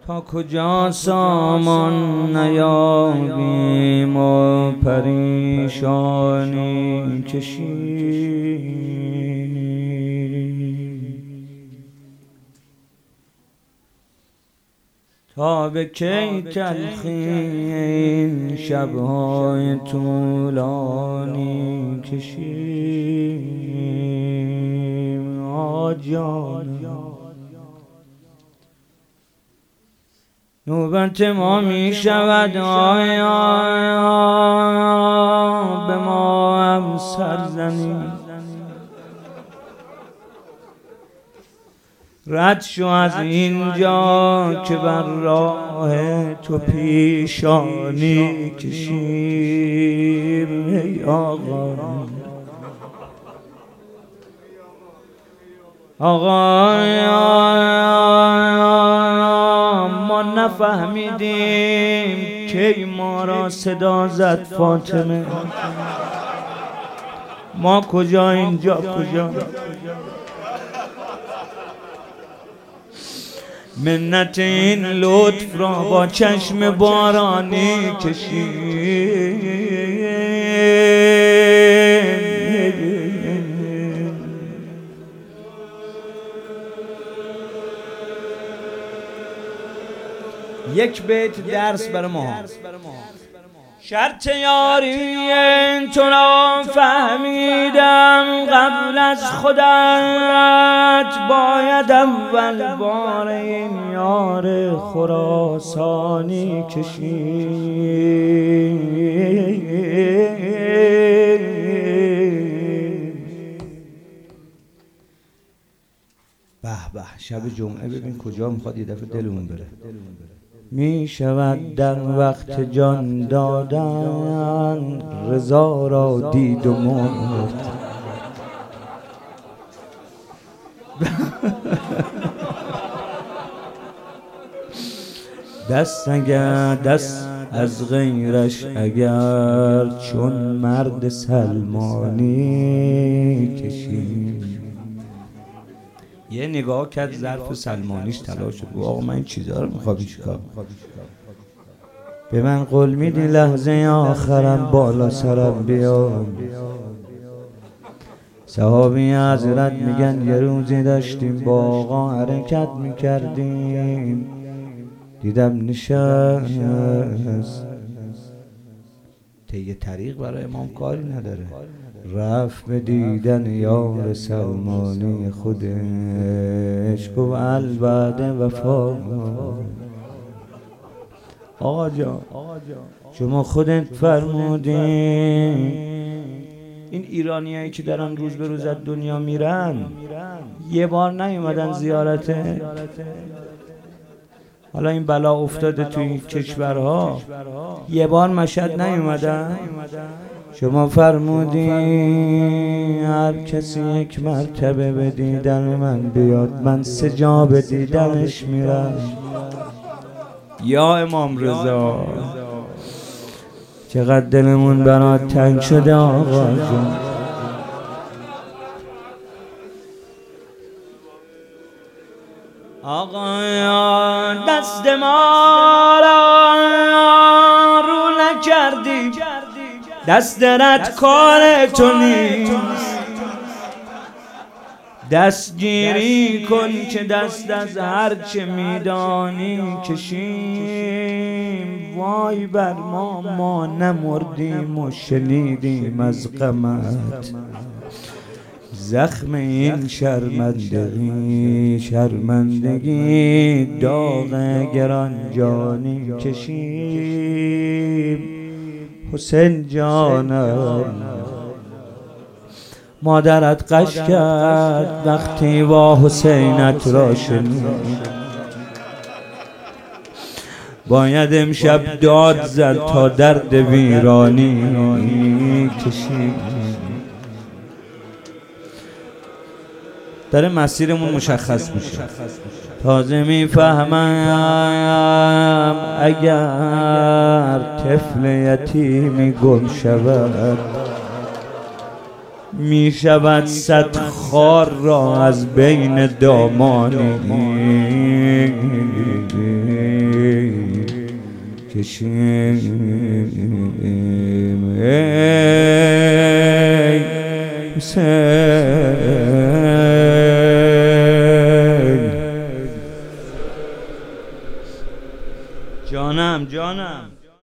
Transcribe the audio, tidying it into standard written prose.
تا کجا سامان نیابیم و پریشانی کشیم، تا به کی تلخی این شب‌های طولانی کشیم. آجان نوبت ما می شود، آیا به ما هم سرزنی. رد شو از اینجا که بر راه تو پیشانی کشیم. ای آقا ما نفهمیدیم کی ما را صدا زد فاطمه. ما کجا اینجا کجا؟ منت این لطف را با چشم بارانی کشیم. یک بیت درس برای ما. شرط یاری تو را فهمیدم قبل از خودت، باید اول بار این یار خراسانی کشید. به به شب جمعه ببین کجا میخواد یه دفعه دلمون بره. می شود در وقت جان دادن رضا را دید و مرد. دست اگر دست از غیرش اگر چون مرد سلمانی کشیم. یه نگاه کرد ظرف سلمانیش طلا شد. آقا من این چیزها رو میخوام چیکار؟ به من قول میدی لحظه آخرم بالا سرم بیام. صحابی حضرت میگن یه روزی داشتیم با آقا حرکت میکردیم، دیدم نشست طی طریق برای امام کاری نداره، رفت به دیدن یار سلمانی خودش، گفت البعد وفا. آقا جان شما خودت فرمودین این ایرانیایی که دارن روز به روز از دنیا میرن یه بار نیومدن زیارته. حالا این بلا افتاده توی این کشورها، یه بار مشهد نیومدن. شما فرمودین هر کسی یک مرتبه به دیدن من بیاد، من 3 جا به دیدنش میرم. یا امام رضا چقدر دلمون برات تنگ شده آقا جون. آقا دست ما را رو نکردی، دست رد کار تو نیست، دستگیری کن که دست از هر چه میدانی کشیم. وای بر ما نمردیم و شنیدیم از غمت زخم این شرمندگی داغ گران جانی کشیم. حسین جانم مادرت قش کرد وقتی با حسینت را شنید، باید امشب داد زد تا درد ویرانی کشید. داره مسیرمون مشخص میشه. تازه میفهمم اگر طفل یتیمی گم شود، می شود 100 خار را از بین دامانی کشیم ای حسین. جانم